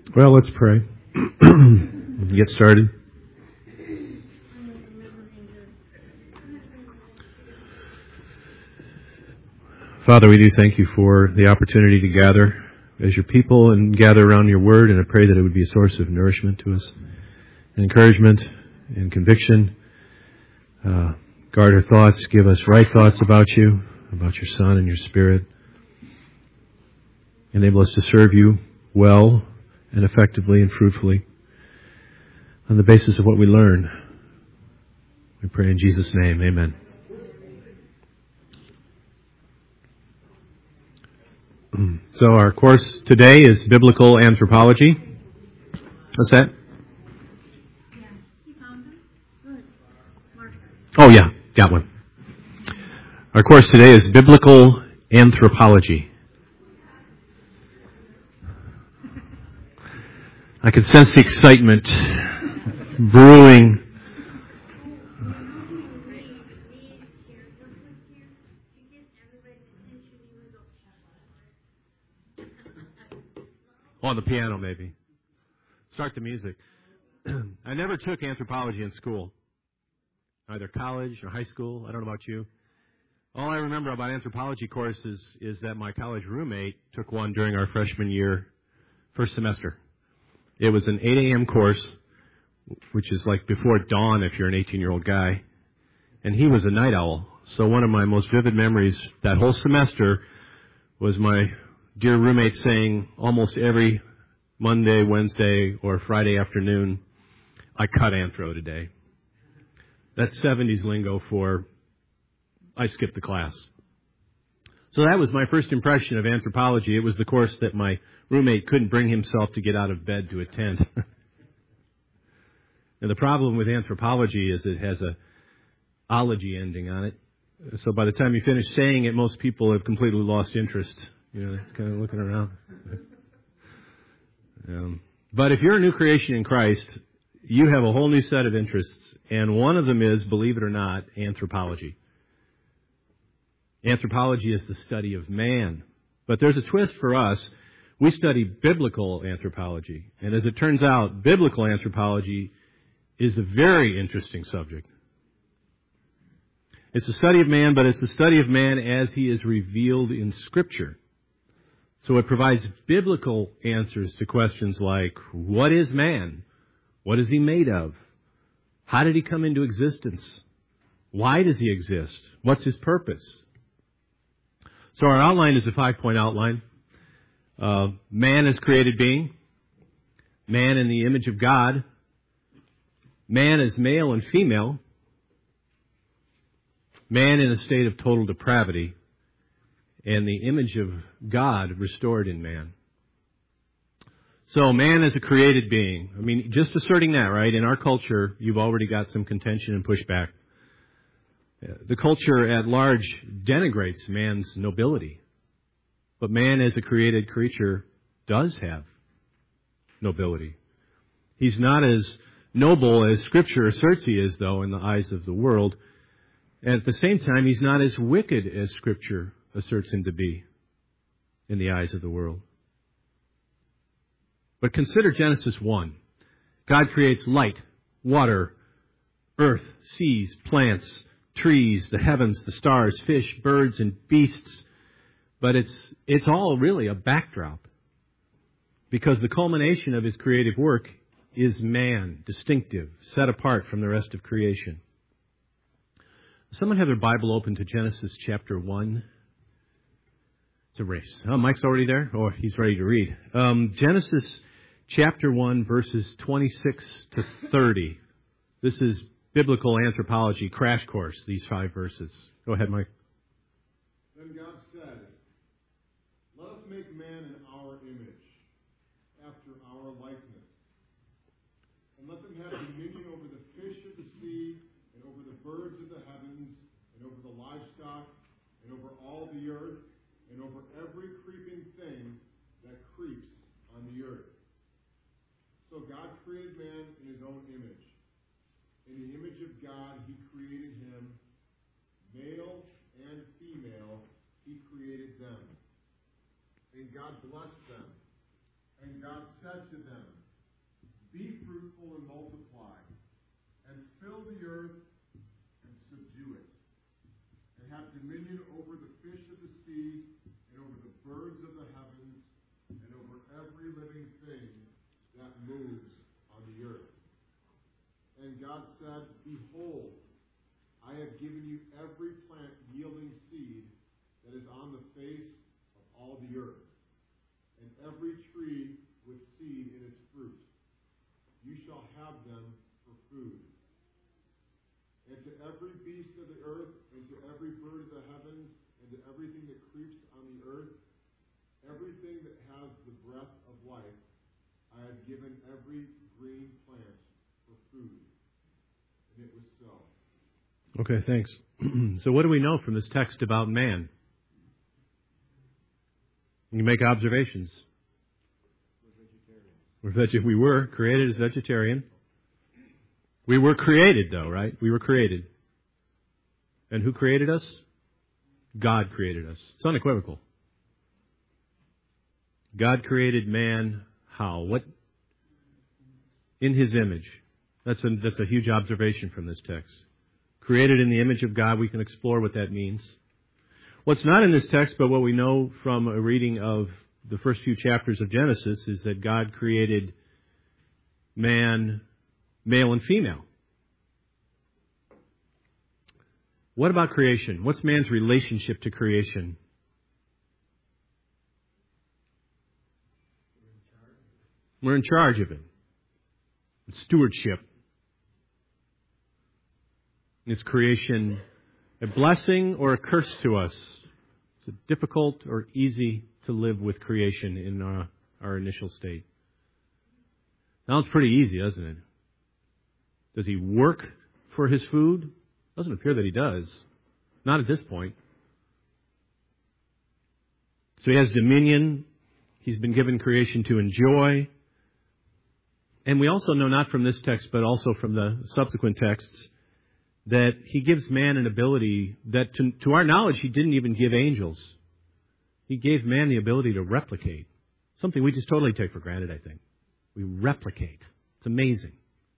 Well, let's pray. Get started. Father, we do thank you for the opportunity to gather as your people and gather around your word, and I pray that it would be a source of nourishment to us, and encouragement and conviction. Guard our thoughts, give us right thoughts about you, about your Son and your Spirit. Enable us to serve you well and effectively and fruitfully on the basis of what we learn. We pray in Jesus' name, amen. So our course today is Biblical Anthropology. What's that? Oh yeah, got one. Our course today is Biblical Anthropology. I can sense the excitement brewing. On the piano, maybe. Start the music. I never took anthropology in school, either college or high school. I don't know about you. All I remember about anthropology courses is that my college roommate took one during our freshman year, first semester. It was an 8 a.m. course, which is like before dawn if you're an 18-year-old guy. And he was a night owl. So one of my most vivid memories that whole semester was my dear roommate saying almost every Monday, Wednesday, or Friday afternoon, I cut anthro today. That's 70s lingo for I skipped the class. So that was my first impression of anthropology. It was the course that my roommate couldn't bring himself to get out of bed to attend. And the problem with anthropology is it has a ology ending on it. So by the time you finish saying it, most people have completely lost interest. You know, kind of looking around. But if you're a new creation in Christ, you have a whole new set of interests. And one of them is, believe it or not, anthropology. Anthropology is the study of man. But there's a twist for us. We study biblical anthropology. And as it turns out, biblical anthropology is a very interesting subject. It's the study of man, but it's the study of man as he is revealed in Scripture. So it provides biblical answers to questions like, what is man? What is he made of? How did he come into existence? Why does he exist? What's his purpose? So our outline is a 5-point outline. Man is created being. Man in the image of God. Man is male and female. Man in a state of total depravity. And the image of God restored in man. So man is a created being. I mean, just asserting that, right? In our culture, you've already got some contention and pushback. The culture at large denigrates man's nobility. But man as a created creature does have nobility. He's not as noble as Scripture asserts he is, though, in the eyes of the world. And at the same time, he's not as wicked as Scripture asserts him to be in the eyes of the world. But consider Genesis 1. God creates light, water, earth, seas, plants, trees, the heavens, the stars, fish, birds, and beasts. But it's all really a backdrop. Because the culmination of his creative work is man, distinctive, set apart from the rest of creation. Someone have their Bible open to Genesis chapter 1. It's a race. Oh, Mike's already there? Oh, he's ready to read. Genesis chapter 1, verses 26 to 30. This is biblical anthropology crash course, these 5 verses. Go ahead, Mike. Then God said, "Let us make man in our image, after our likeness. And let them have dominion over the fish of the sea, and over the birds of the heavens, and over the livestock, and over all the earth, and over every creeping thing that creeps on the earth." So God created man in his own image. In the image of God he created him. Male and female he created them. And God blessed them. And God said to them, be fruitful and multiply, and fill the earth and subdue it, and have dominion over the fish of the sea, and over the birds of the heavens, and over every living thing that moves on the earth. And God said, behold, I have given you every plant yielding seed that is on the face of all the earth, and every tree with seed in its fruit. You shall have them for food. And to every beast of the earth, and to every bird of the heavens, and to everything that creeps on the earth, everything that has the breath of life, I have given every green plant for food. And it was so. Okay, thanks. So what do we know from this text about man? You make observations. We were created as vegetarian. We were created, though, right? We were created. And who created us? God created us. It's unequivocal. God created man how? What? In His image. That's a huge observation from this text. Created in the image of God, we can explore what that means. What's not in this text, but what we know from a reading of the first few chapters of Genesis, is that God created man, male and female. What about creation? What's man's relationship to creation? We're in charge of it. It's stewardship. Is creation a blessing or a curse to us? Is it difficult or easy to live with creation in our initial state? Sounds pretty easy, doesn't it? Does he work for his food? Doesn't appear that he does. Not at this point. So he has dominion. He's been given creation to enjoy. And we also know, not from this text, but also from the subsequent texts, that he gives man an ability that, to our knowledge, he didn't even give angels. He gave man the ability to replicate. Something we just totally take for granted, I think. We replicate. It's amazing.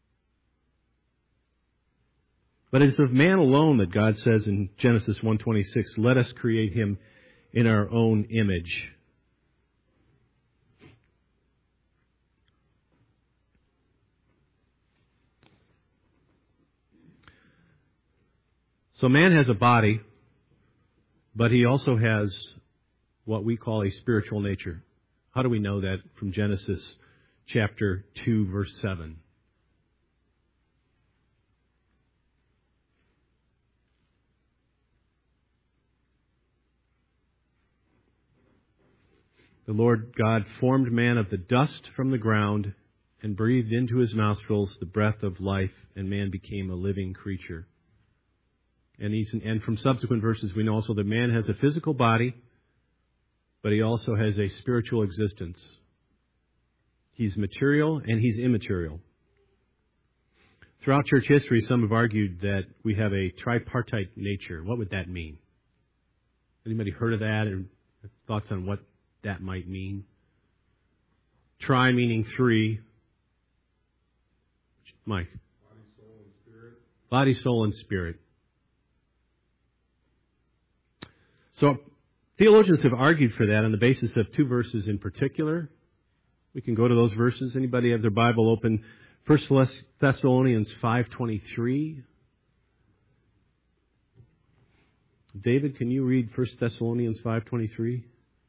But it's of man alone that God says in Genesis 1:26, let us create him in our own image. So man has a body, but he also has what we call a spiritual nature. How do we know that? From Genesis chapter 2, verse 7. The Lord God formed man of the dust from the ground and breathed into his nostrils the breath of life, and man became a living creature. And from subsequent verses, we know also that man has a physical body, but he also has a spiritual existence. He's material and he's immaterial. Throughout church history, some have argued that we have a tripartite nature. What would that mean? Anybody heard of that, or thoughts on what that might mean? Tri meaning three. Mike. Body, soul, and spirit. Body, soul, and spirit. So theologians have argued for that on the basis of two verses in particular. We can go to those verses. Anybody have their Bible open? 1 Thessalonians 5:23. David, can you read 1 Thessalonians 5:23?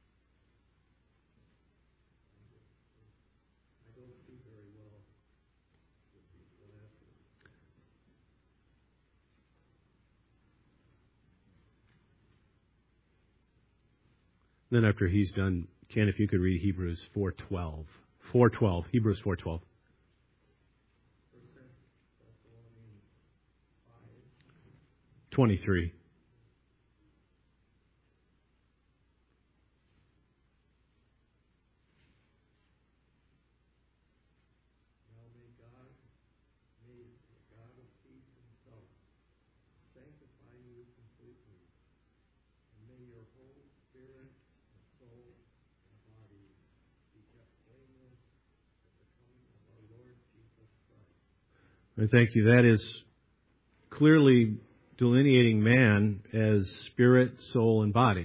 Then after he's done, Ken, if you could read Hebrews 4:12. 4:12. Hebrews 4:12. 23. I thank you. That is clearly delineating man as spirit, soul, and body.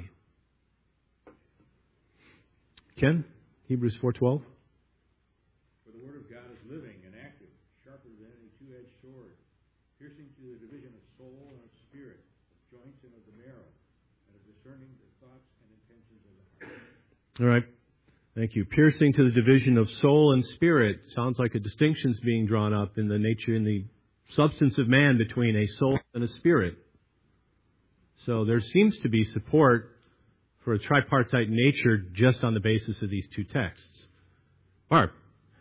Ken, Hebrews 4:12. For the word of God is living and active, sharper than any two-edged sword, piercing to the division of soul and of spirit, of joints and of the marrow, and of discerning the thoughts and intentions of the heart. All right. Thank you. Piercing to the division of soul and spirit. Sounds like a distinction's being drawn up in the nature, in the substance of man between a soul and a spirit. So there seems to be support for a tripartite nature just on the basis of these two texts. Barb.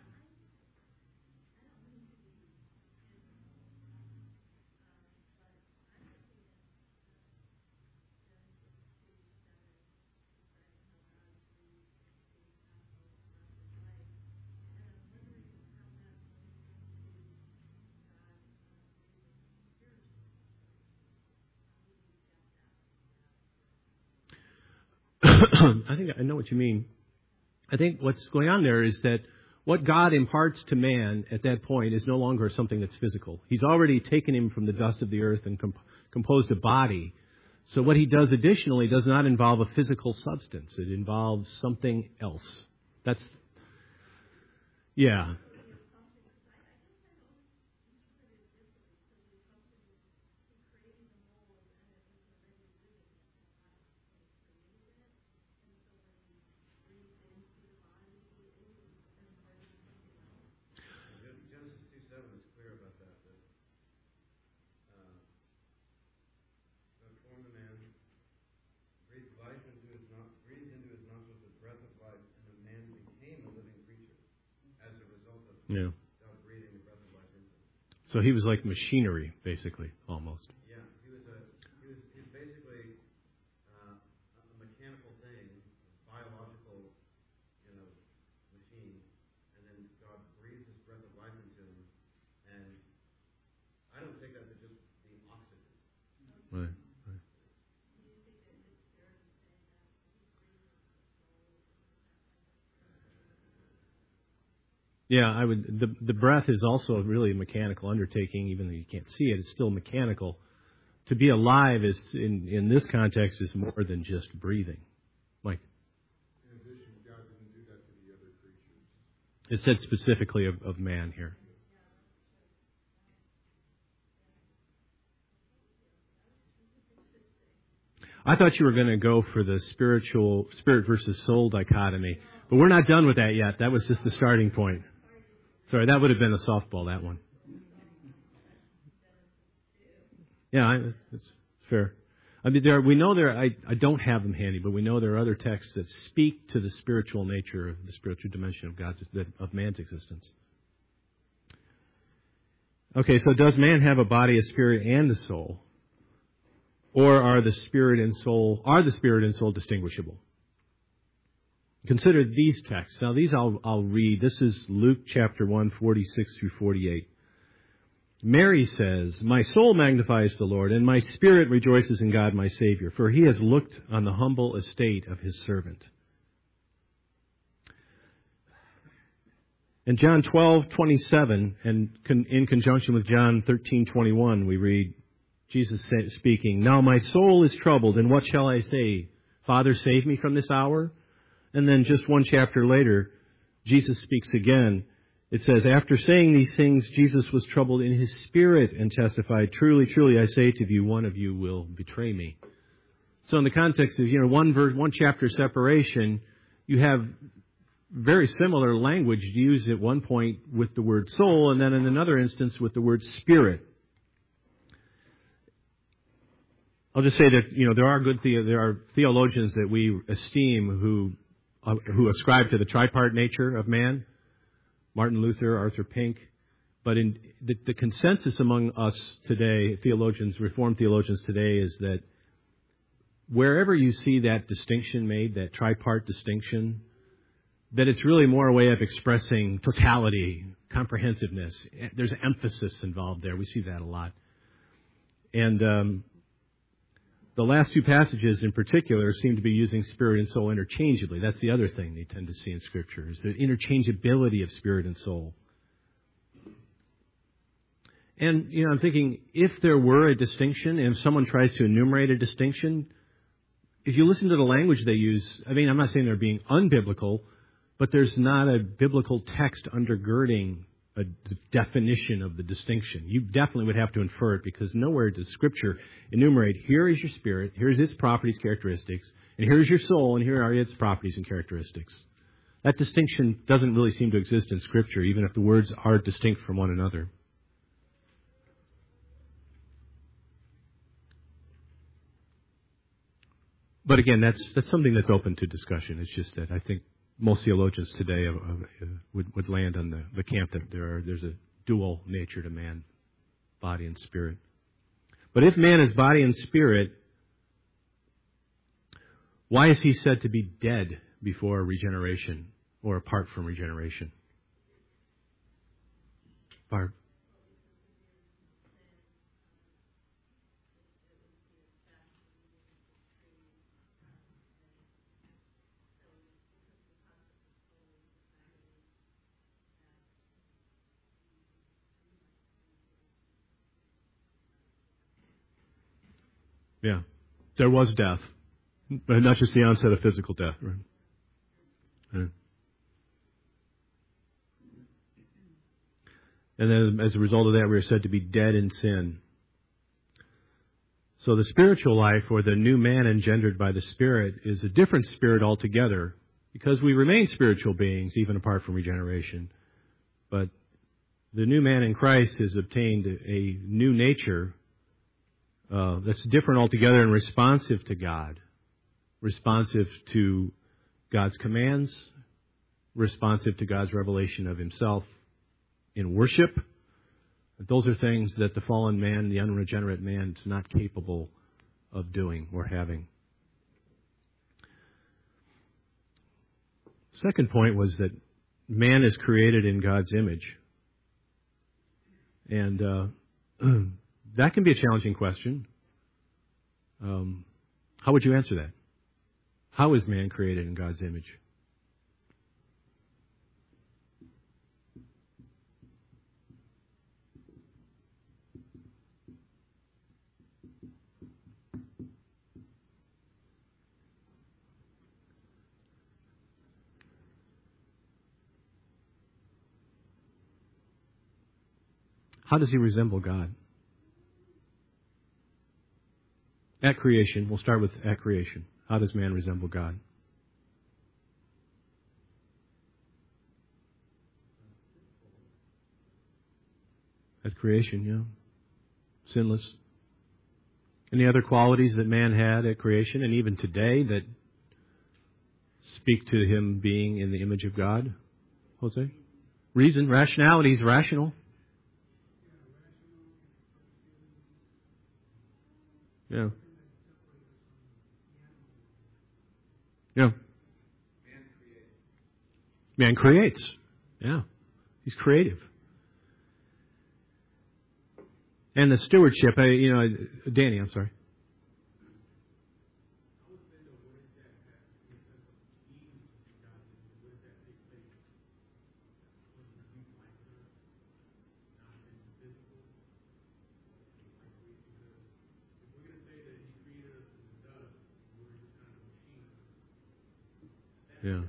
I think I know what you mean. I think what's going on there is that what God imparts to man at that point is no longer something that's physical. He's already taken him from the dust of the earth and composed a body. So what he does additionally does not involve a physical substance. It involves something else. Yeah. Yeah. So he was like machinery, basically, almost. Yeah, he was basically a mechanical thing, biological, machine, and then God breathed His breath of life into him, and I don't take that to just be oxygen. Right. Yeah, I would. The breath is also really a mechanical undertaking, even though you can't see it. It's still mechanical. To be alive is, in this context, is more than just breathing. Mike. In addition, God didn't do that to the other creatures. It said specifically of man here. I thought you were going to go for the spirit versus soul dichotomy, but we're not done with that yet. That was just the starting point. Sorry, that would have been a softball, that one. Yeah, it's fair. I mean, we know I don't have them handy, but we know there are other texts that speak to the spiritual nature of the spiritual dimension of man's existence. Okay, so does man have a body, a spirit, and a soul? Or are the spirit and soul distinguishable? Consider these texts. Now, these I'll read. This is Luke chapter 1, 46 through 48. Mary says, "My soul magnifies the Lord, and my spirit rejoices in God my Savior, for He has looked on the humble estate of His servant." In John 12:27, and in conjunction with John 13:21, we read Jesus speaking, "Now my soul is troubled, and what shall I say? Father, save me from this hour?" And then just one chapter later, Jesus speaks again. It says, "After saying these things, Jesus was troubled in His spirit and testified, 'Truly, truly, I say to you, one of you will betray me.'" So in the context of, one chapter separation, you have very similar language used at one point with the word soul, and then in another instance with the word spirit. I'll just say that, there are theologians that we esteem who ascribe to the tripart nature of man. Martin Luther, Arthur Pink. But in the consensus among us today, theologians, Reformed theologians today, is that wherever you see that distinction made, that tripart distinction, that it's really more a way of expressing totality, comprehensiveness. There's emphasis involved there. We see that a lot. And the last two passages in particular seem to be using spirit and soul interchangeably. That's the other thing they tend to see in Scripture, is the interchangeability of spirit and soul. And, I'm thinking, if there were a distinction, and if someone tries to enumerate a distinction, if you listen to the language they use, I'm not saying they're being unbiblical, but there's not a biblical text undergirding a definition of the distinction. You definitely would have to infer it, because nowhere does Scripture enumerate, here is your spirit, here's its properties, characteristics, and here's your soul, and here are its properties and characteristics. That distinction doesn't really seem to exist in Scripture, even if the words are distinct from one another. But again, that's something that's open to discussion. It's just that I think most theologians today would land on the camp that there's a dual nature to man, body and spirit. But if man is body and spirit, why is he said to be dead before regeneration or apart from regeneration? Barb? Yeah. There was death. But not just the onset of physical death, right? Yeah. And then as a result of that, we are said to be dead in sin. So the spiritual life, or the new man engendered by the Spirit, is a different spirit altogether, because we remain spiritual beings even apart from regeneration. But the new man in Christ has obtained a new nature that's different altogether and responsive to God, responsive to God's commands, responsive to God's revelation of Himself in worship. Those are things that the fallen man, the unregenerate man, is not capable of doing or having. Second point was that man is created in God's image. And that can be a challenging question. How would you answer that? How is man created in God's image? How does he resemble God? At creation, we'll start with at creation. How does man resemble God? At creation, yeah. Sinless. Any other qualities that man had at creation, and even today, that speak to him being in the image of God? Jose? Reason, rationality, he's rational. Yeah. Yeah. Man creates. Yeah. He's creative. And the stewardship, Danny, I'm sorry. Yeah.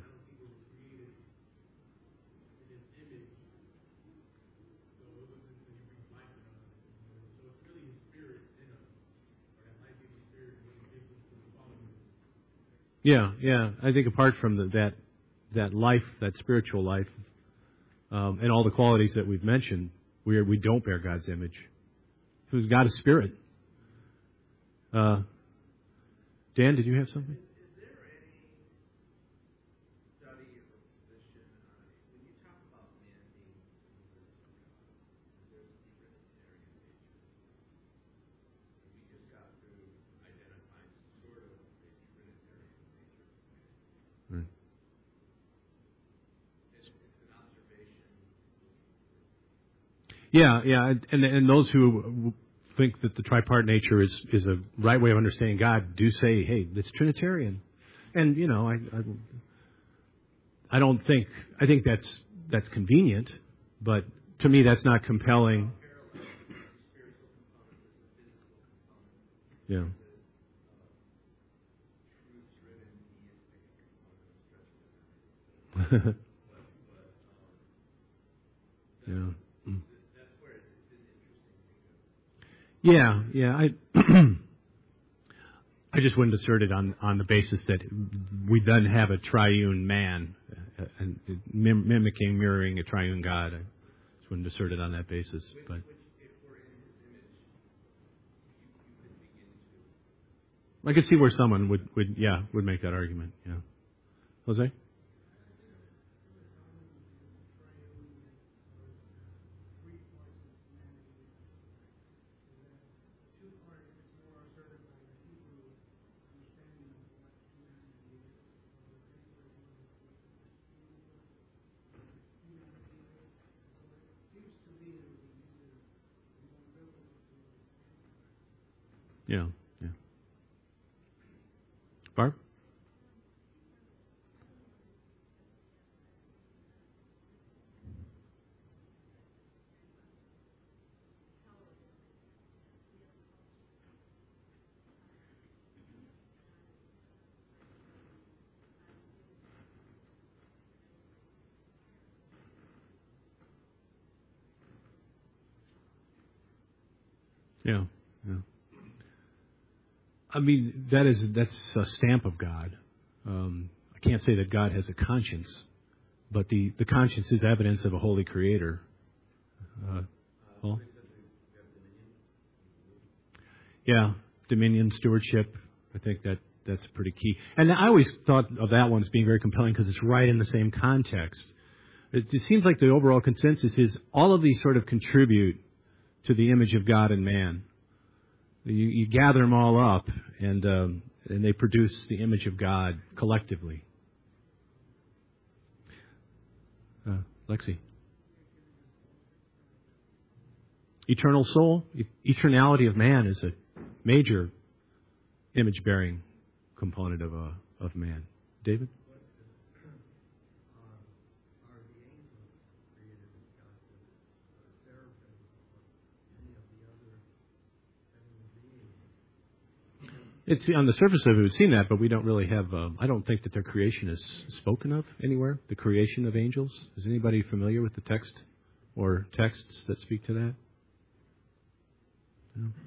Yeah. I think apart from that life, that spiritual life, and all the qualities that we've mentioned, we don't bear God's image. Because God is spirit. Dan, did you have something? Yeah, and those who think that the tripart nature is a right way of understanding God do say, hey, it's Trinitarian, and I don't think that's convenient, but to me that's not compelling. Yeah. Yeah. Mm. Yeah. I just wouldn't assert it on the basis that we then have a triune man, and mimicking, mirroring a triune God. I just wouldn't assert it on that basis. But I could see where someone would make that argument. Yeah, Jose. Yeah. Barb? Yeah. I mean, that's a stamp of God. I can't say that God has a conscience, but the conscience is evidence of a holy Creator. Paul? Yeah, dominion, stewardship. I think that's pretty key. And I always thought of that one as being very compelling because it's right in the same context. It seems like the overall consensus is all of these sort of contribute to the image of God in man. You gather them all up, and they produce the image of God collectively. Lexi. Eternal soul, eternality of man is a major image-bearing component of man. David? It's on the surface of it, we've seen that, but we don't really have. I don't think that their creation is spoken of anywhere. The creation of angels. Is anybody familiar with the text or texts that speak to that? No.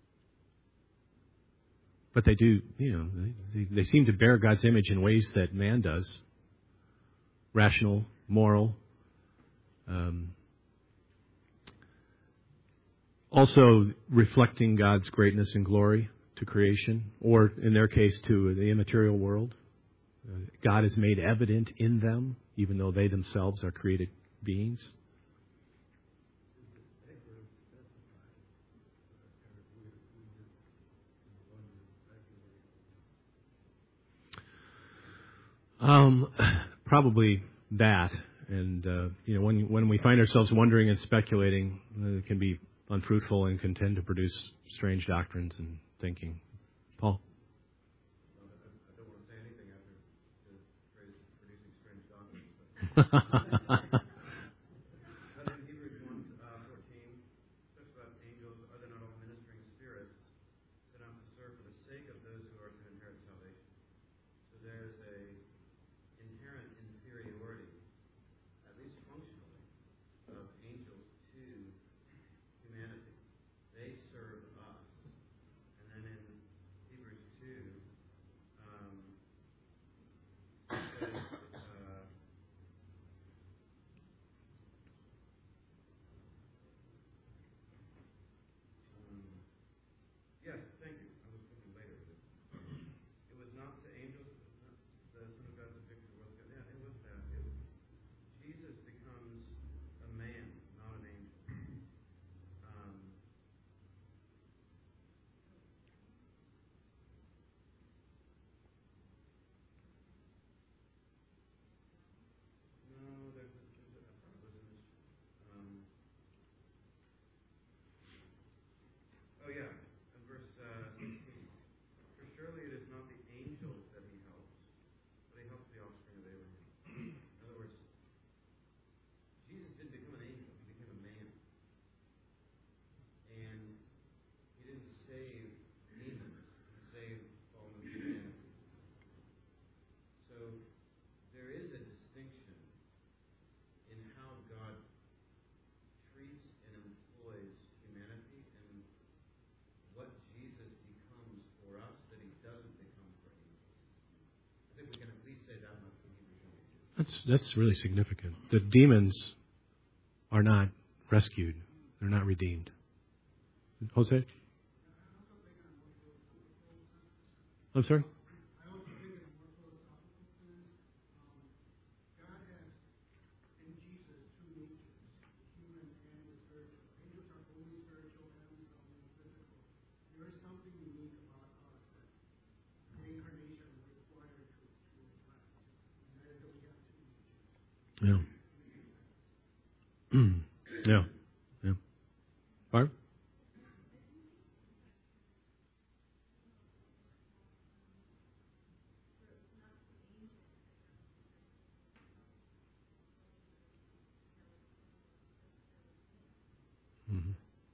But they do. They seem to bear God's image in ways that man does. Rational, moral. Also reflecting God's greatness and glory to creation, or in their case, to the immaterial world. God is made evident in them, even though they themselves are created beings. Probably that. And, when we find ourselves wondering and speculating, it can be unfruitful and can tend to produce strange doctrines and thinking. Paul? I don't want to say anything after the phrase producing strange doctrines. But in Hebrews 1:14, talks about angels, are they not all ministering spirits sent out to serve for the sake of those who are to inherit salvation? So there's a inherent inferiority, at least functionally, of angels to humanity. They serve us. And then in Hebrews 2, it says, yes, thank you. I was thinking later. It was not to angels, the Son of God subject to the world. Yeah, it was that. Jesus becomes a man, not an angel. No, there's a I thought it was in this. Oh yeah, in verse 16. For surely it is not the angels that he helps, but he helps the offspring of Abraham. In other words, Jesus didn't become an angel; he became a man, and he didn't save demons. That's really significant. The demons are not rescued. They're not redeemed. Jose? I'm sorry? Yeah. Yeah. Yeah. Barb? Mm-hmm.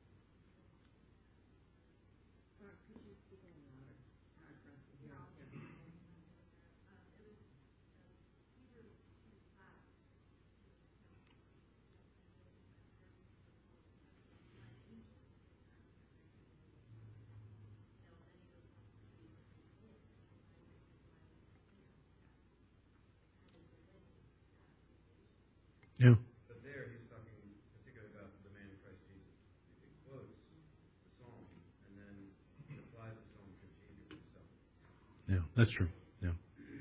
Yeah. But there he's talking particularly about the man Christ Jesus. He quotes the psalm and then applies the psalm to Jesus himself. Yeah, that's true. Yeah.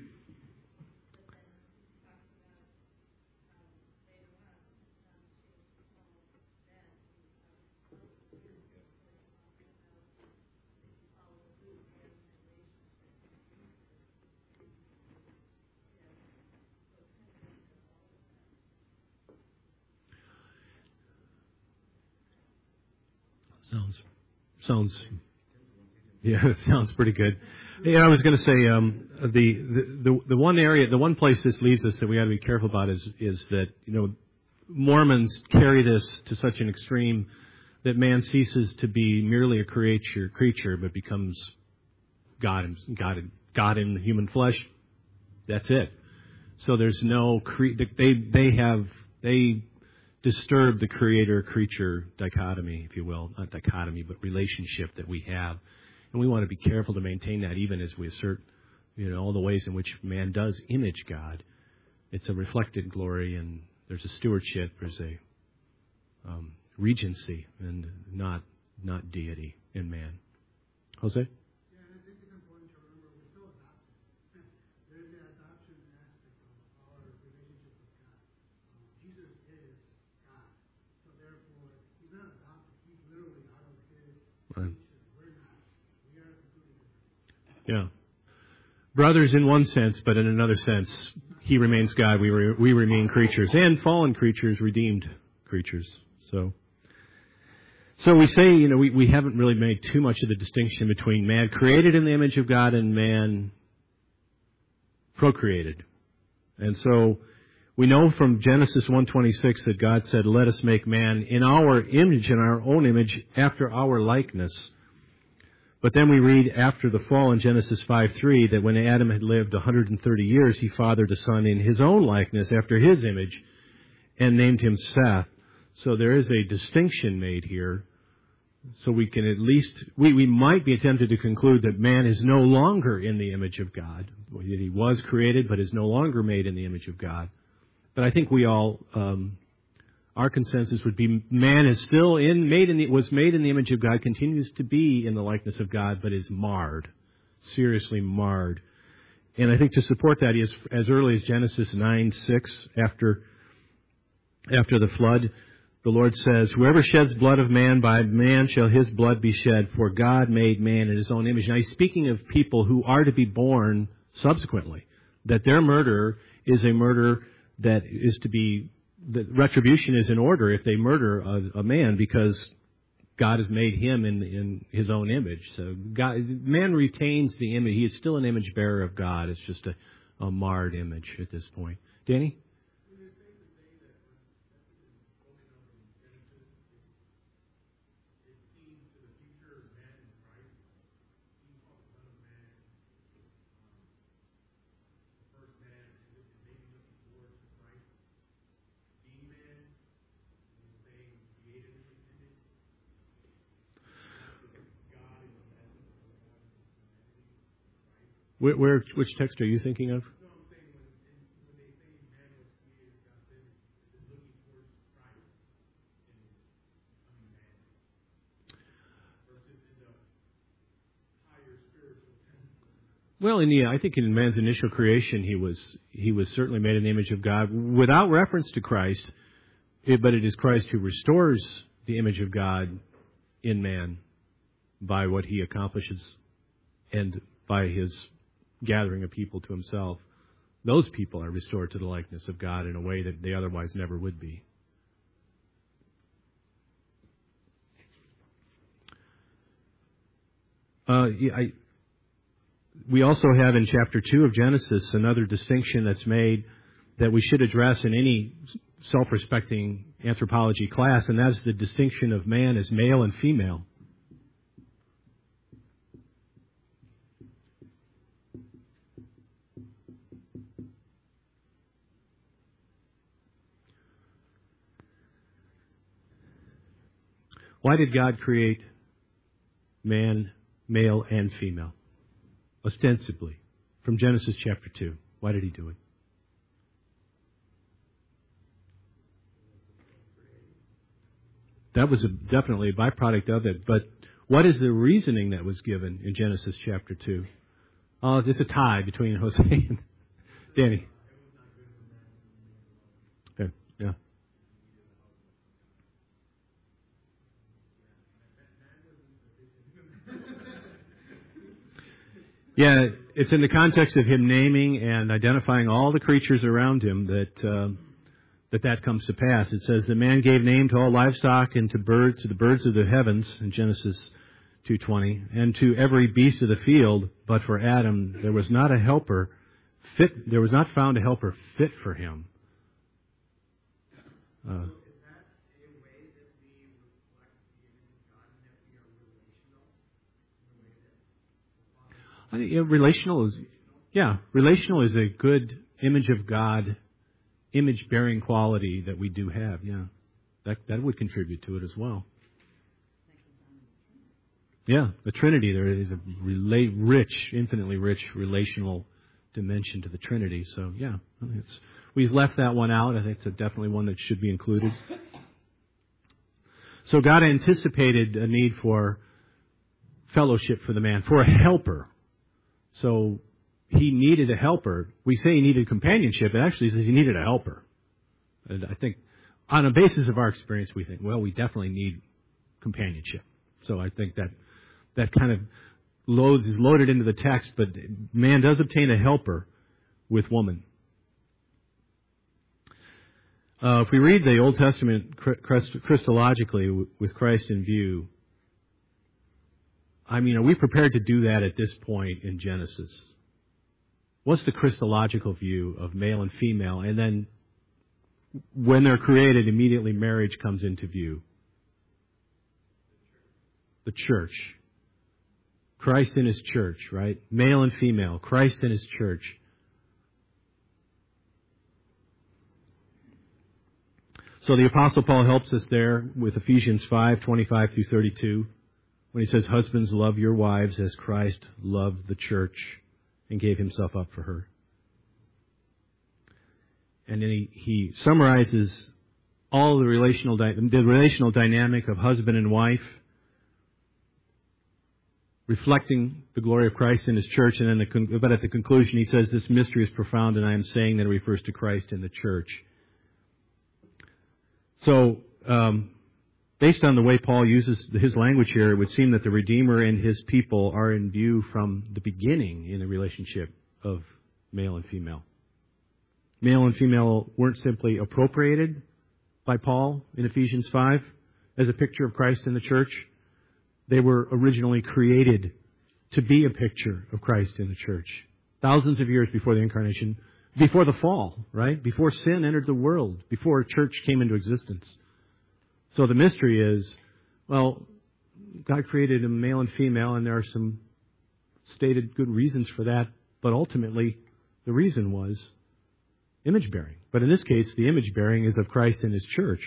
Sounds. Yeah, it sounds pretty good. Yeah, I was going to say the one area, the one place this leads us that we got to be careful about is that Mormons carry this to such an extreme that man ceases to be merely a creature, but becomes God in human flesh. That's it. So there's no they disturb the creator-creature dichotomy, if you will, not dichotomy, but relationship that we have. And we want to be careful to maintain that even as we assert, all the ways in which man does image God. It's a reflected glory, and there's a stewardship, there's a regency, and not deity in man. Jose? Yeah, and I think it's important to remember we're still adopted. There's the adoption aspect of our relationship with God. Jesus is God. So therefore, he's not adopted. He's literally out of his Right. nature. We're not. We are completely different. Yeah. Brothers in one sense, but in another sense, he remains God. We remain creatures, and fallen creatures, redeemed creatures. So we say, we haven't really made too much of the distinction between man created in the image of God and man procreated. And so we know from Genesis 1:26 that God said, "Let us make man in our image, in our own image, after our likeness." But then we read after the fall in Genesis 5:3 that when Adam had lived 130 years, he fathered a son in his own likeness, after his image, and named him Seth. So there is a distinction made here. So we can at least, we might be tempted to conclude that man is no longer in the image of God. That he was created, but is no longer made in the image of God. But I think we all, our consensus would be man is still was made in the image of God, continues to be in the likeness of God, but is marred, seriously marred. And I think to support that is as early as Genesis 9:6, after the flood, the Lord says, "Whoever sheds blood of man, by man shall his blood be shed, for God made man in his own image." Now he's speaking of people who are to be born subsequently, that their murder is a murder that is to be, the retribution is in order if they murder a man, because God has made him in his own image. So man retains the image. He is still an image bearer of God. It's just a marred image at this point. Danny? Which text are you thinking of? No, I'm saying when they say man Well, I think in man's initial creation, he was certainly made in the image of God without reference to Christ, but it is Christ who restores the image of God in man by what he accomplishes and by his gathering of people to himself. Those people are restored to the likeness of God in a way that they otherwise never would be. We also have in chapter 2 of Genesis another distinction that's made that we should address in any self-respecting anthropology class, and that's the distinction of man as male and female. Why did God create man, male, and female? Ostensibly, from Genesis chapter 2. Why did he do it? That was definitely a byproduct of it. But what is the reasoning that was given in Genesis chapter 2? Oh, there's a tie between Jose and Danny. Okay, yeah. Yeah, it's in the context of him naming and identifying all the creatures around him that comes to pass. It says, the man gave name to all livestock and to the birds of the heavens, in Genesis 2:20, and to every beast of the field, but for Adam there was not found a helper fit for him. I think relational is a good image of God, image-bearing quality that we do have. Yeah, that would contribute to it as well. Yeah, the Trinity. There is a infinitely rich relational dimension to the Trinity. So yeah, we've left that one out. I think it's definitely one that should be included. So God anticipated a need for fellowship for the man, for a helper. So he needed a helper. We say he needed companionship. It actually says he needed a helper. And I think on the basis of our experience, we think, well, we definitely need companionship. So I think that kind of is loaded into the text, but man does obtain a helper with woman. If we read the Old Testament Christologically with Christ in view, are we prepared to do that at this point in Genesis? What's the Christological view of male and female? And then when they're created, immediately marriage comes into view. The church. Christ and His church, right? Male and female. Christ and His church. So the Apostle Paul helps us there with Ephesians 5:25 through 32. When he says, husbands, love your wives as Christ loved the church and gave himself up for her. And then he summarizes all the relational dynamic of husband and wife, reflecting the glory of Christ in His church. And then but at the conclusion, he says, this mystery is profound, and I am saying that it refers to Christ and the church. So, based on the way Paul uses his language here, it would seem that the Redeemer and His people are in view from the beginning in the relationship of male and female. Male and female weren't simply appropriated by Paul in Ephesians 5 as a picture of Christ in the church. They were originally created to be a picture of Christ in the church. Thousands of years before the incarnation, before the fall, right? Before sin entered the world, before church came into existence. So the mystery is, well, God created a male and female, and there are some stated good reasons for that, but ultimately the reason was image-bearing. But in this case, the image-bearing is of Christ and His church.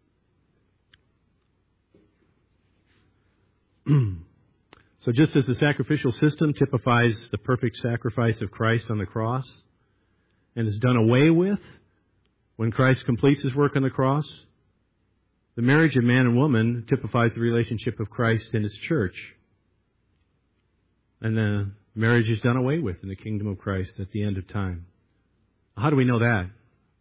So just as the sacrificial system typifies the perfect sacrifice of Christ on the cross and is done away with when Christ completes His work on the cross, the marriage of man and woman typifies the relationship of Christ and His church. And the Marriage is done away with in the kingdom of Christ at the end of time. How do we know that?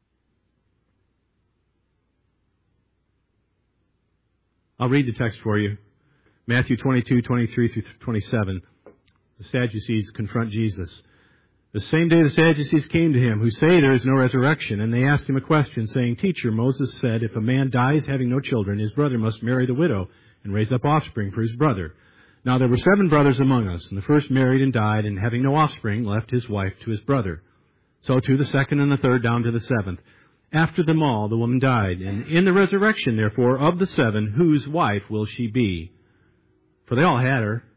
I'll read the text for you. Matthew 22:23 through 27. The Sadducees confront Jesus. The same day the Sadducees came to him, who say there is no resurrection, and they asked him a question, saying, Teacher, Moses said, if a man dies having no children, his brother must marry the widow and raise up offspring for his brother. Now there were 7 brothers among us, and the first married and died, and having no offspring, left his wife to his brother. So too the second and the third down to the 7th. After them all, the woman died, and in the resurrection, therefore, of the 7, whose wife will she be? For they all had her.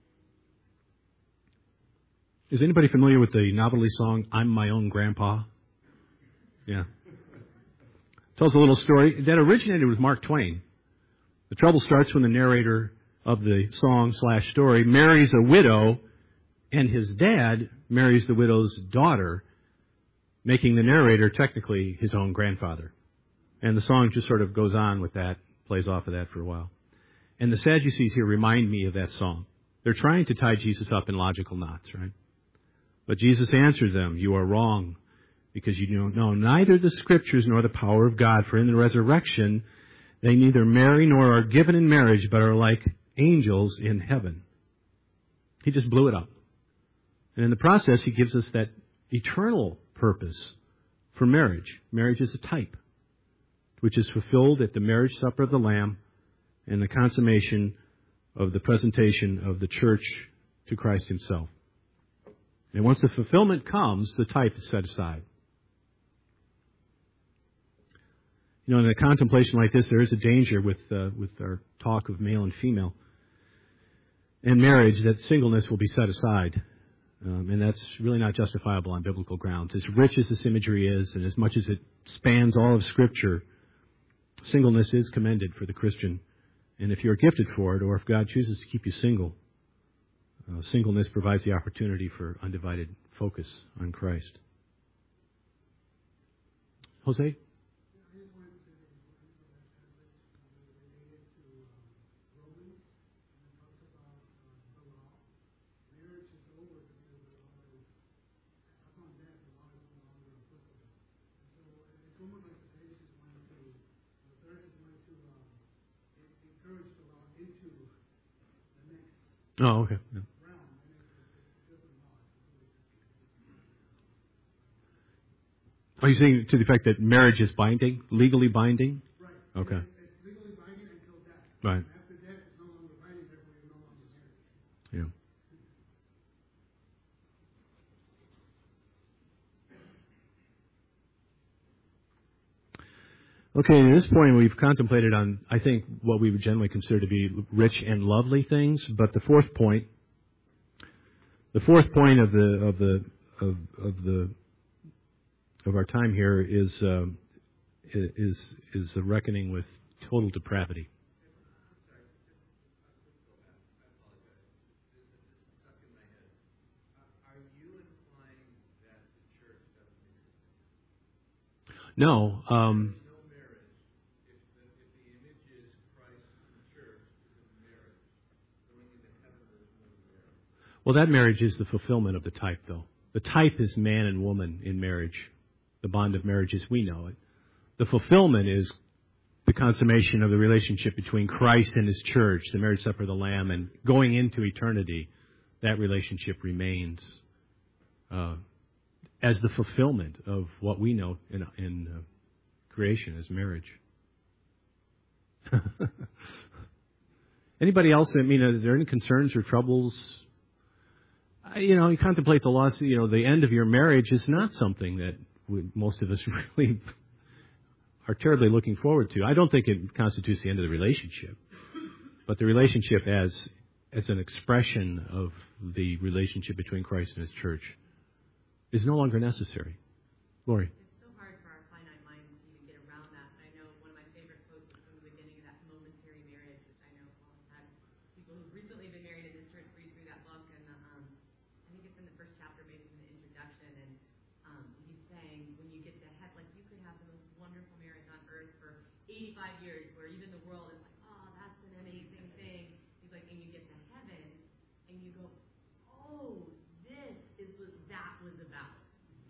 Is anybody familiar with the novelty song, I'm My Own Grandpa? Yeah. It tells a little story that originated with Mark Twain. The trouble starts when the narrator of the song/story marries a widow, and his dad marries the widow's daughter, making the narrator technically his own grandfather. And the song just sort of goes on with that, plays off of that for a while. And the Sadducees here remind me of that song. They're trying to tie Jesus up in logical knots, right? But Jesus answered them, you are wrong, because you don't know neither the Scriptures nor the power of God. For in the resurrection, they neither marry nor are given in marriage, but are like angels in heaven. He just blew it up. And in the process, he gives us that eternal purpose for marriage. Marriage is a type, which is fulfilled at the marriage supper of the Lamb and the consummation of the presentation of the church to Christ himself. And once the fulfillment comes, the type is set aside. You know, in a contemplation like this, there is a danger with our talk of male and female and marriage, that singleness will be set aside. And that's really not justifiable on biblical grounds. As rich as this imagery is, and as much as it spans all of Scripture, singleness is commended for the Christian. And if you're gifted for it, or if God chooses to keep you single, singleness provides the opportunity for undivided focus on Christ. Jose? Oh, okay. Yeah. Are you saying to the effect that marriage is binding, legally binding? Right. Okay. It's legally binding until death. Right. After death, it's no longer binding, therefore you're no longer married. Yeah. Okay, at this point we've contemplated on, I think, what we would generally consider to be rich and lovely things. But the fourth point of our time here is the reckoning with total depravity. No. Well, that marriage is the fulfillment of the type, though. The type is man and woman in marriage. The bond of marriage as we know it. The fulfillment is the consummation of the relationship between Christ and His church, the marriage supper of the Lamb, and going into eternity, that relationship remains as the fulfillment of what we know in creation as marriage. Anybody else? I mean, is there any concerns or troubles? You know, you contemplate the loss. You know, the end of your marriage is not something that most of us really are terribly looking forward to. I don't think it constitutes the end of the relationship, but the relationship as an expression of the relationship between Christ and His church is no longer necessary. Lori. It's so hard for our finite minds to even get around that. I know one of my favorite quotes is from the beginning of that Momentary Marriage, which I know Paul has had people who've recently been married in his church read through that book, and I think it's in the first chapter, maybe in the introduction, and he's saying when you get to heaven, like you could have the most wonderful marriage on earth for 85 years, where even the world is like, oh, that's an amazing thing. He's like, and you get to heaven, and you go, oh,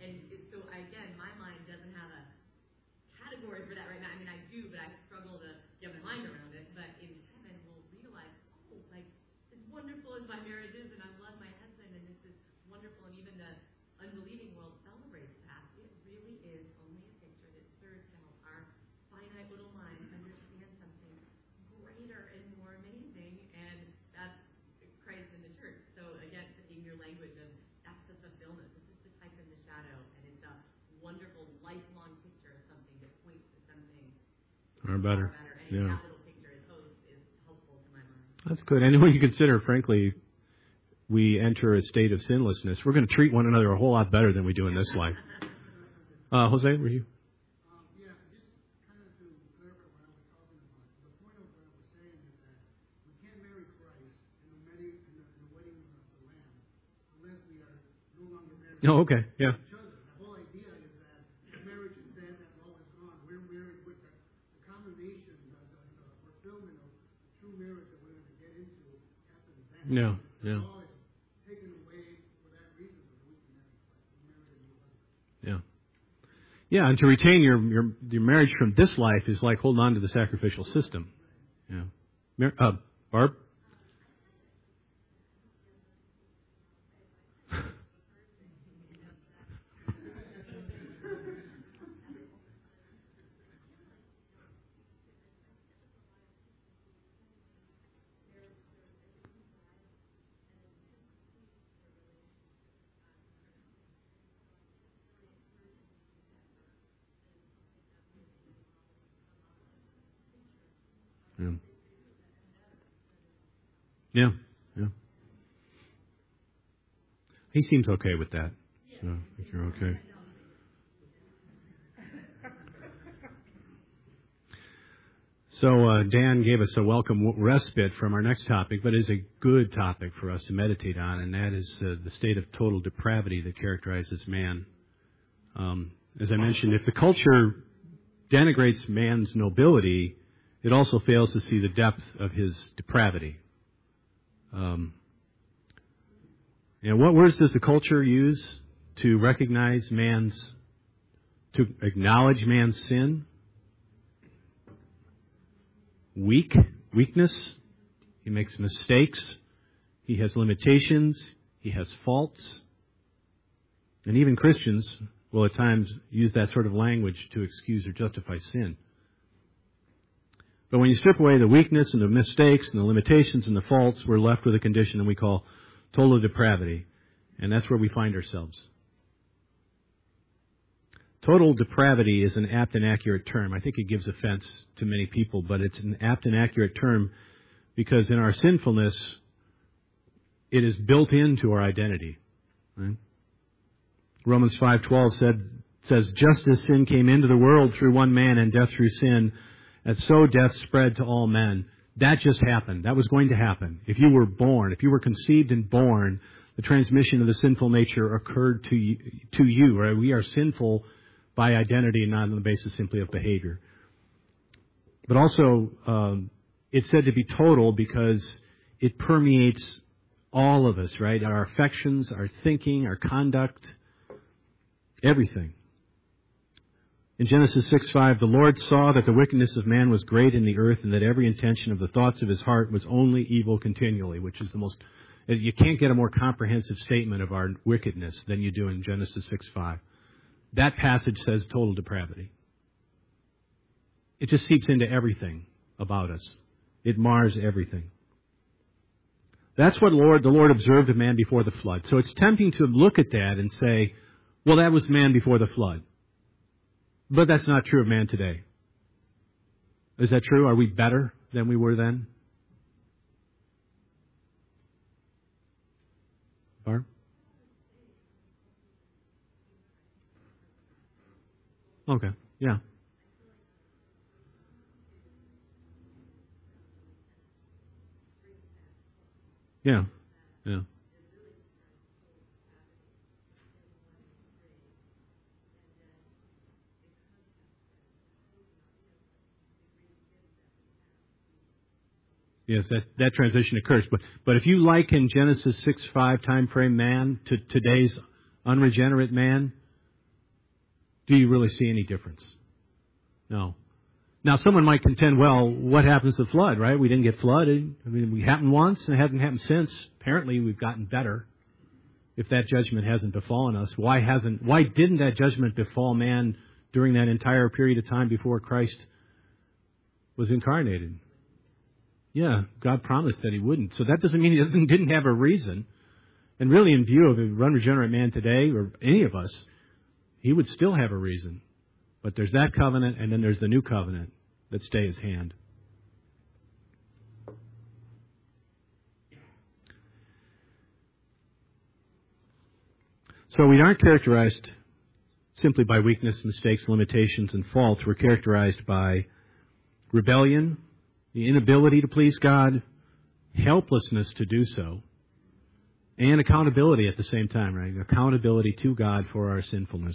so again, my mind doesn't have a category for that right now. I mean, I do, but I struggle to get my mind around it. But in heaven, we'll realize, oh, like, as wonderful as my marriage is, and I love my husband, and this is wonderful, and even the unbelieving world celebrates that. It really is only a picture that serves to help our finite little minds understand something greater and more amazing, and that's Christ in the church. So again, in your language of that's the fulfillment. This is the type in the shadow, and it's a wonderful lifelong picture of something that points to something or better. And Yeah. that little picture is helpful to my mind. That's good. And when you consider, frankly, we enter a state of sinlessness, we're going to treat one another a whole lot better than we do in this life. Jose, were you? Yeah, just kind of to clarify what I was talking about. The point of what I was saying is that we can't marry Christ in the wedding of the Lamb unless we are no longer married. Oh, okay. Yeah. Each other. The whole idea is that marriage is dead, that law is gone. We're married with the combination, the fulfillment of the true marriage that we're going to get into happens then. Yeah. Yeah. The law is taken away for that reason, so that we can marry Christ. We marry a new husband. Yeah. Yeah, and to retain your marriage from this life is like holding on to the sacrificial system. Yeah. Barb? Yeah. Yeah. He seems okay with that. So I think you're okay. So Dan gave us a welcome respite from our next topic, but it is a good topic for us to meditate on, and that is the state of total depravity that characterizes man. As I mentioned, if the culture denigrates man's nobility, it also fails to see the depth of his depravity. What words does the culture use to recognize to acknowledge man's sin? Weakness. He makes mistakes. He has limitations. He has faults. And even Christians will at times use that sort of language to excuse or justify sin. But when you strip away the weakness and the mistakes and the limitations and the faults, we're left with a condition that we call total depravity. And that's where we find ourselves. Total depravity is an apt and accurate term. I think it gives offense to many people, but it's an apt and accurate term because in our sinfulness, it is built into our identity. Right? Romans 5:12 says, just as sin came into the world through one man and death through sin, and so death spread to all men. That just happened. That was going to happen. If you were conceived and born, the transmission of the sinful nature occurred to you. Right? We are sinful by identity and not on the basis simply of behavior. But also, it's said to be total because it permeates all of us, right? Our affections, our thinking, our conduct, everything. In Genesis 6:5, the Lord saw that the wickedness of man was great in the earth and that every intention of the thoughts of his heart was only evil continually, which is you can't get a more comprehensive statement of our wickedness than you do in Genesis 6:5. That passage says total depravity. It just seeps into everything about us. It mars everything. That's what the Lord observed of man before the flood. So it's tempting to look at that and say, well, that was man before the flood. But that's not true of man today. Is that true? Are we better than we were then? Barb? Okay. Yeah. Yeah. Yeah. Yes, that transition occurs. But if you liken Genesis 6:5 time frame man to today's unregenerate man, Do you really see any difference? No. Now, someone might contend, well, what happens to the flood, right? We didn't get flooded. I mean, we happened once and it hasn't happened since. Apparently, we've gotten better. If that judgment hasn't befallen us, why didn't that judgment befall man during that entire period of time before Christ was incarnated? Yeah, God promised that He wouldn't. So that doesn't mean He didn't have a reason. And really, in view of an unregenerate man today, or any of us, He would still have a reason. But there's that covenant, and then there's the new covenant that stay His hand. So we aren't characterized simply by weakness, mistakes, limitations, and faults. We're characterized by rebellion, the inability to please God, helplessness to do so, and accountability at the same time, right? Accountability to God for our sinfulness.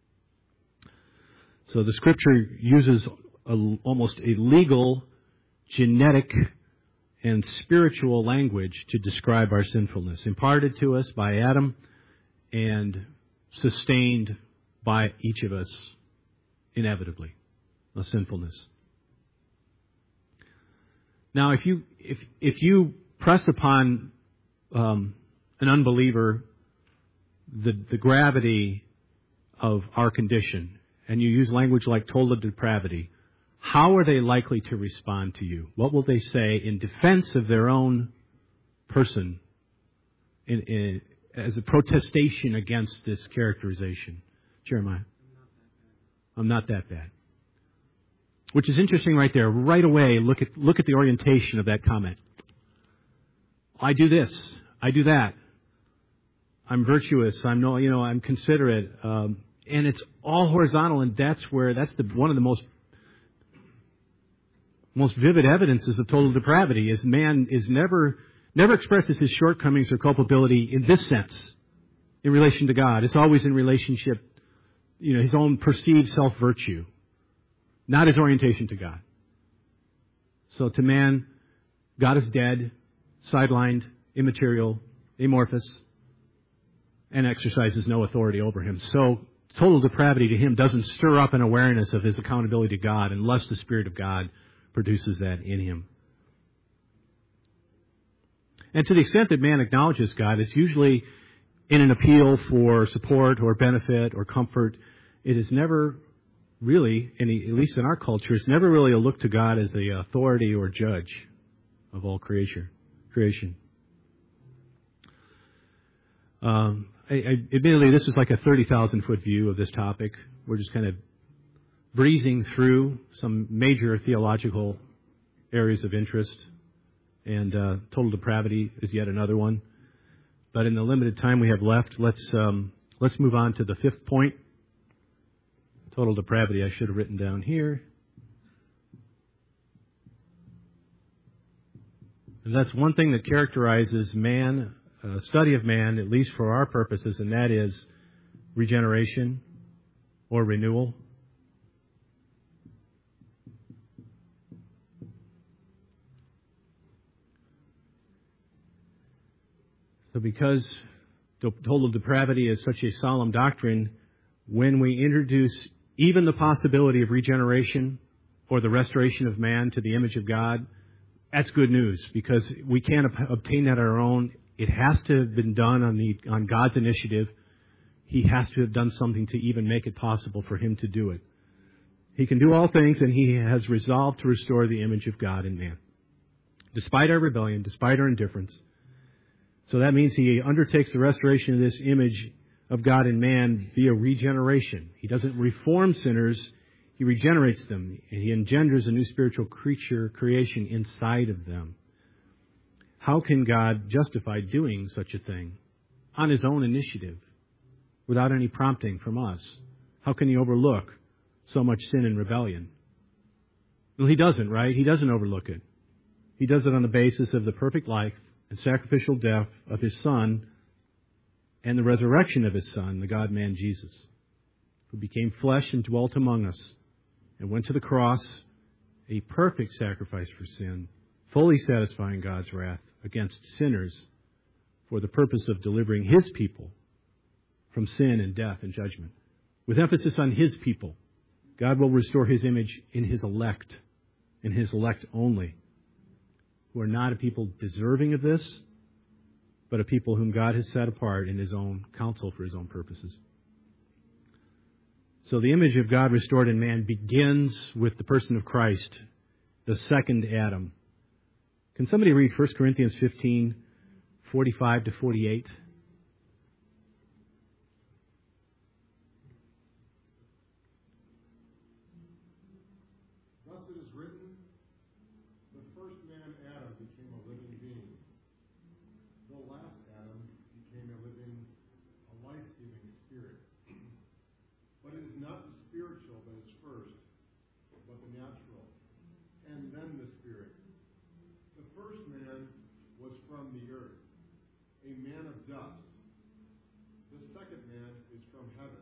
So the Scripture uses almost a legal, genetic, and spiritual language to describe our sinfulness, imparted to us by Adam and sustained by each of us inevitably, a sinfulness. Now, if you press upon an unbeliever the gravity of our condition, and you use language like total depravity, how are they likely to respond to you? What will they say in defense of their own person as a protestation against this characterization? Jeremiah? I'm not that bad. Which is interesting right there. Right away, look at the orientation of that comment. I do this. I do that. I'm virtuous. I'm considerate. And it's all horizontal, and that's one of the most vivid evidences of total depravity is man is never expresses his shortcomings or culpability in this sense in relation to God. It's always in relationship, his own perceived self-virtue, not his orientation to God. So to man, God is dead, sidelined, immaterial, amorphous, and exercises no authority over him. So total depravity to him doesn't stir up an awareness of his accountability to God unless the Spirit of God produces that in him. And to the extent that man acknowledges God, it's usually in an appeal for support or benefit or comfort. It is never really, at least in our culture, it's never really a look to God as the authority or judge of all creation. Admittedly, this is like a 30,000-foot view of this topic. We're just kind of breezing through some major theological areas of interest, and total depravity is yet another one. But in the limited time we have left, let's move on to the fifth point. Total depravity I should have written down here. And that's one thing that characterizes man, study of man, at least for our purposes, and that is regeneration or renewal. So because total depravity is such a solemn doctrine, when we introduce even the possibility of regeneration or the restoration of man to the image of God, that's good news, because we can't obtain that on our own. It has to have been done on God's initiative. He has to have done something to even make it possible for Him to do it. He can do all things, and He has resolved to restore the image of God in man, despite our rebellion, despite our indifference. So that means He undertakes the restoration of this image of God in man via regeneration. He doesn't reform sinners. He regenerates them, and He engenders a new spiritual creation inside of them. How can God justify doing such a thing on His own initiative without any prompting from us? How can He overlook so much sin and rebellion? Well, He doesn't, right? He doesn't overlook it. He does it on the basis of the perfect life and sacrificial death of His Son and the resurrection of His Son, the God-man Jesus, who became flesh and dwelt among us and went to the cross, a perfect sacrifice for sin, fully satisfying God's wrath against sinners for the purpose of delivering His people from sin and death and judgment, with emphasis on His people. God will restore His image in His elect, and His elect only, who are not a people deserving of this, but a people whom God has set apart in His own counsel for His own purposes. So the image of God restored in man begins with the person of Christ, the second Adam. Can somebody read 1 Corinthians 15, 45 to 48? Thus it is written, the first man, Adam, became a living being. The last Adam became a life-giving spirit. But it is not the spiritual that is first, but the natural, and then the spirit. The first man was from the earth, a man of dust. The second man is from heaven.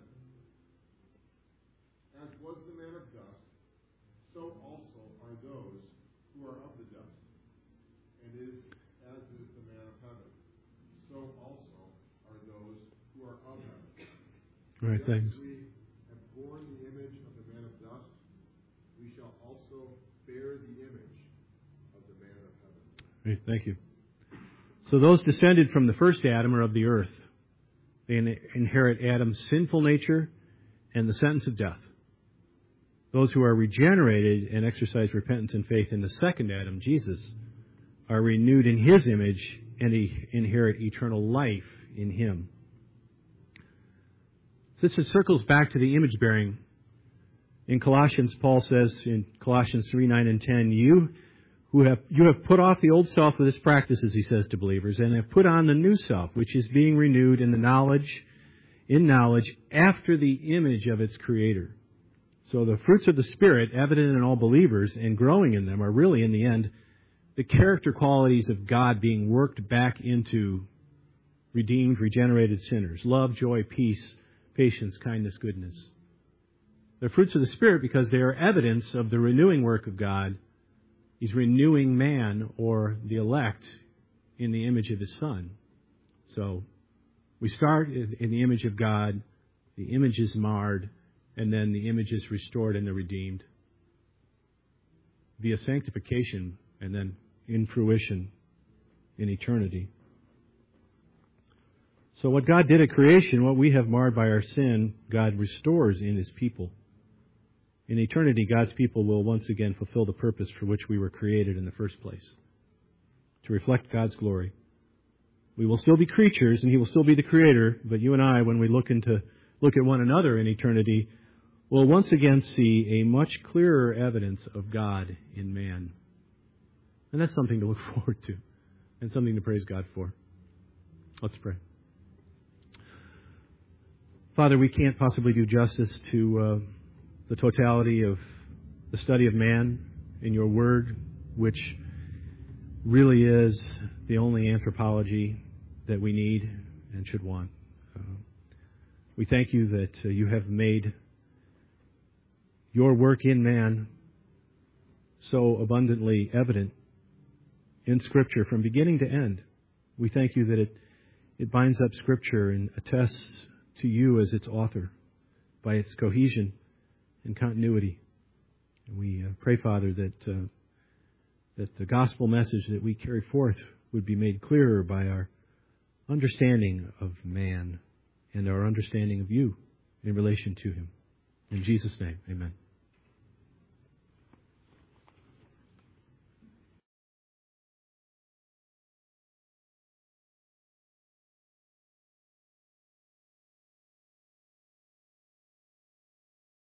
As was the man of dust, so also are those who are of the dust. And as is the man of heaven, so also are those who are of heaven. All right, thanks. We have borne the image of the man of dust, we shall also bear the image of the man of heaven. Great, thank you. So those descended from the first Adam are of the earth. They inherit Adam's sinful nature and the sentence of death. Those who are regenerated and exercise repentance and faith in the second Adam, Jesus, are renewed in His image and inherit eternal life in Him. So this circles back to the image bearing. In Colossians, Paul says in Colossians 3, 9, and 10, you have put off the old self with its practices, he says to believers, and have put on the new self, which is being renewed in knowledge after the image of its Creator. So the fruits of the Spirit, evident in all believers and growing in them, are really, in the end, the character qualities of God being worked back into redeemed, regenerated sinners. Love, joy, peace, patience, kindness, goodness. They're fruits of the Spirit because they are evidence of the renewing work of God. He's renewing man, or the elect, in the image of His Son. So we start in the image of God, the image is marred, and then the image is restored and the redeemed via sanctification and then in fruition in eternity. So what God did at creation, what we have marred by our sin, God restores in His people. In eternity, God's people will once again fulfill the purpose for which we were created in the first place, to reflect God's glory. We will still be creatures and He will still be the Creator, but you and I, when we look at one another in eternity, will once again see a much clearer evidence of God in man. And that's something to look forward to and something to praise God for. Let's pray. Father, we can't possibly do justice to the totality of the study of man in Your Word, which really is the only anthropology that we need and should want. We thank You that You have made Your work in man so abundantly evident in Scripture from beginning to end. We thank You that it binds up Scripture and attests to You as its author by its cohesion and continuity. And we pray, Father, that the gospel message that we carry forth would be made clearer by our understanding of man and our understanding of You in relation to Him. In Jesus' name, amen.